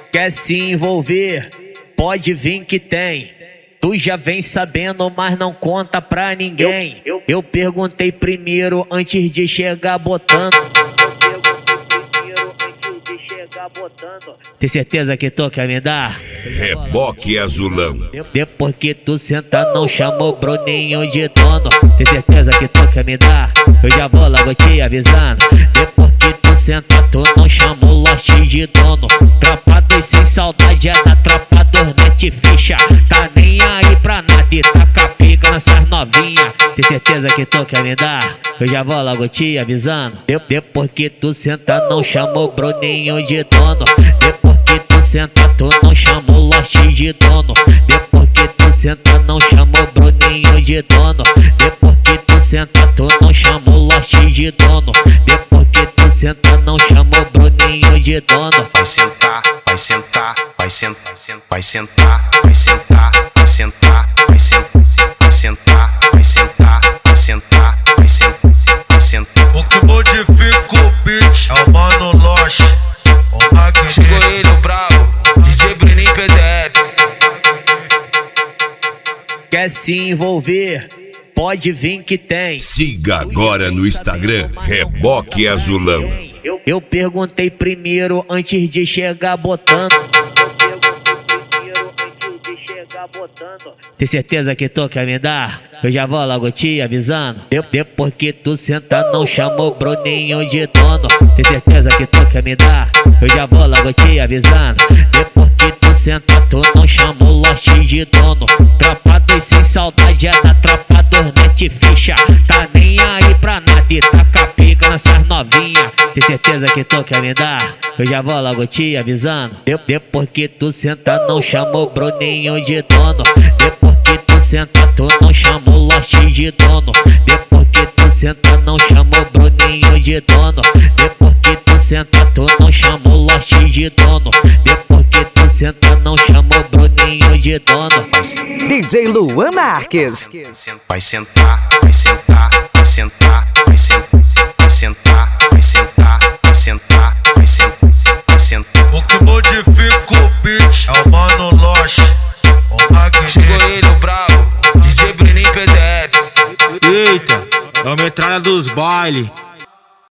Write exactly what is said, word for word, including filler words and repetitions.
Quer se envolver? Pode vir que tem. Tu já vem sabendo, mas não conta pra ninguém. Eu, eu, eu perguntei primeiro antes de chegar botando. Eu perguntei primeiro antes de chegar botando. Tem certeza que tu quer me dar? Reboque azulão. Depois que tu senta, não chamou Bruninho de dono. Tem certeza que tu quer me dar? Eu já vou logo te avisando. Depois que tu senta, tu não chamou Lote de dono. Tropa dois sem saudade é da tropa dos net ficha. Tá nem aí pra nada e taca pica nessas novinha. Tem certeza que tu quer me dar? Eu já vou logo te avisando. De- Depois que tu senta, não chamou Bruninho de dono. Depois que tu senta, tu não chamou Lote de dono. Depois que tu senta, não chamou Bruninho de dono. Depois que tu senta, tu não chamou Lote de dono. Depois que tu senta, não chamou Bruninho de dono. Vai sentar, vai sentar, vai sentar, vai sentar, vai sentar, vai sentar, vai sentar, vai sentar, vai sentar, vai sentar, vai sentar, vai sentar. O que modifica o beat é o Mano Loche. Chegou ele, o brabo, D J Bruninho P Z S. Quer se envolver? Pode vir que tem. Siga agora no Instagram, Reboque Azulão. Eu, eu perguntei primeiro antes de chegar botando. Eu perguntei primeiro antes de chegar botando. Tem certeza que tu quer me dar? Eu já vou logo te avisando. De- Depois que tu senta, não chamou Bruninho de dono. Tem certeza que tu quer me dar? Eu já vou logo te avisando. Depois que tu senta, tu não chamou Lote de dono. Tropa dois sem saudade é da tropa dos net ficha. Tá nem aí pra nada e taca pica nessas novinha. Tem certeza que tu quer me dar? Eu já vou logo te avisando. De- Depois que tu senta, não chamou Bruninho de dono. Depois que tu senta, tu não chamou Lote de dono. Depois que tu senta, não chamou Bruninho de dono. Depois que tu senta, tu não chamou Lote de dono. Depois que tu senta, não chamou Bruninho de dono. D J Luan Marques. Vai sentar, vai sentar, vai sentar, vai sentar, vai sentar, vai sentar, vai sentar, vai sentar, vai sentar. O que modifica o beat é o Mano Loche. Chegou ele, o brabo, D J Bruninho P Z S. Eita, é a metralha dos baile.